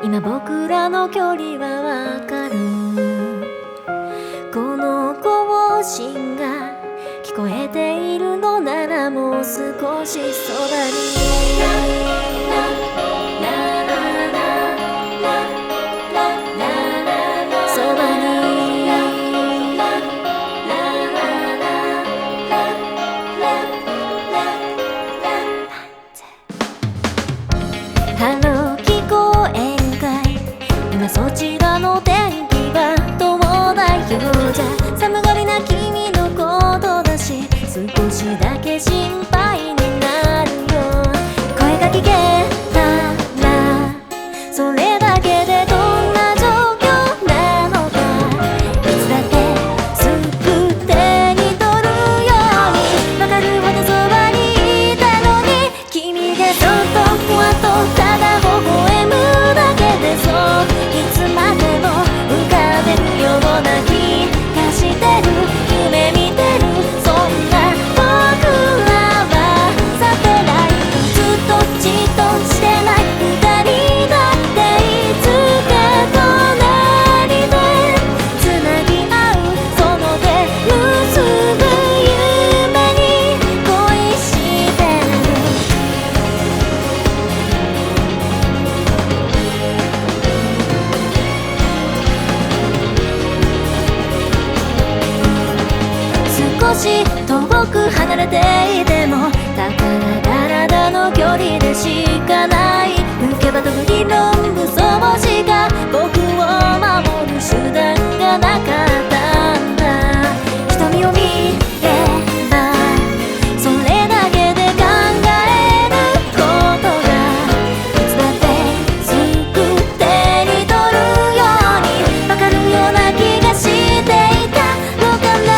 今僕らの距離はわかる。この更新が聞こえているのならもう少しそばにハロー聞こえるかい。今そちらの天気はどうもないようじゃ。寒がりな君のことだし少しだけ心配になるよ。声が聞けたらそれだけでどんな状況なのか。いつだってすぐ手に取るようにわかるほどそばにいたのに、君がそっとふわっとただ微笑むだけでそういつまでも浮かべるような気がしてる。夢見てるそんな僕らはサテライトずっとじっとしてない二人だっていつか隣でつなぎ合うその手結ぶ夢に恋してる。少し遠く離れていてもたかが体の距離でしかない。浮けば飛ぶ理論武装しか僕を守る手段がなかったんだ。瞳を見ればそれだけで考えることがいつだってすぐ手に取るようにわかるような気がしていたのかな。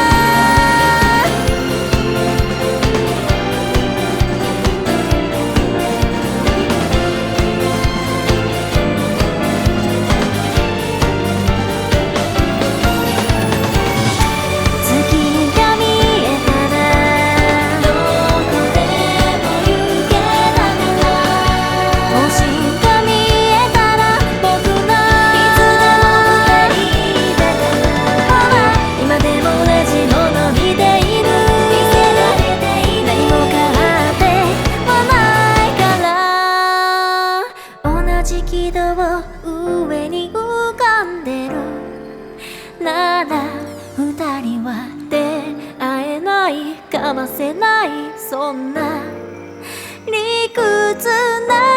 軌道上に浮かんでるなら二人は出会えないかませないそんな理屈な